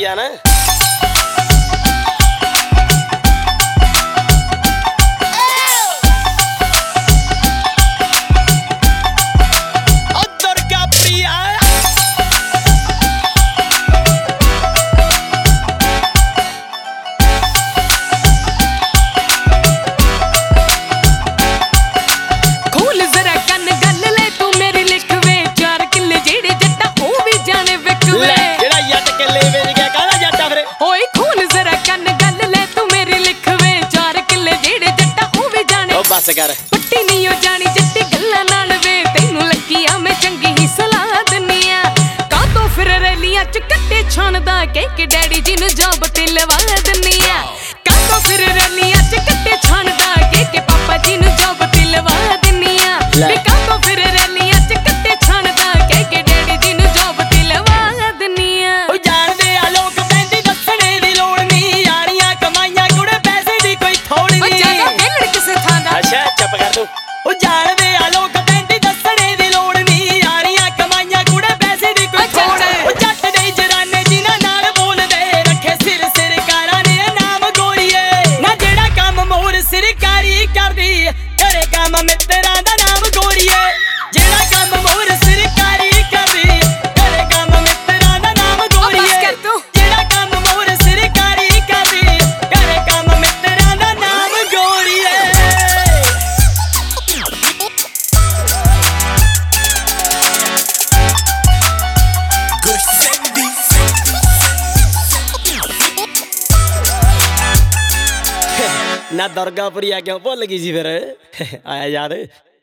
ਆ ਨਾ। बस कर पट्टी नहीं हो जानी जट्टी गल्लां नाल वे तैनू लगिया मैं चंगी ही सलाह दिन्नी आ का तो फिर रैलियां च कट्टे छानदा के डैडी जी नू जॉब ते लवा दिन्नी आ का तो फिर रैलियां च कट्टे छानदा के पापा जी नू जॉब ते लवा दिन्नी आ वे का तो फिर रैलियां च कट्टे छानदा के डैडी जी नू जॉब ते लवा दिन्नी आ ओ जानदे आ लोग पैंदी दसणे दी लोड़ नहीं यारियां कमाईयां कुड़े पैसे दी कोई थोड़ नहीं ओ ज्यादा वेलड़ किसे थां दा अच्छा चुप कर तू ओ जानदे आ लोग पैंदी दसणे दी लोड़ नहीं यारियां कमाईयां कुड़े पैसे दी कोई थोड़ ओ जट दे जराने जिन्हां नाल बोलदे रखे सिर सरकारां ने नाम गोरीए ना जेड़ा काम मोर सरकारी करदी करे काम मित्तरां दा नाम गोरीए जेड़ा काम मोर सरकारी करदी करे काम मित्तरां दा नाम गोरीए कर तू जेड़ा काम मोर सरकारी करदी करे काम मित्तरां दा नाम गोरीए ना दुर्गापुरी आ क्यों भुल गई सी फिर आया याद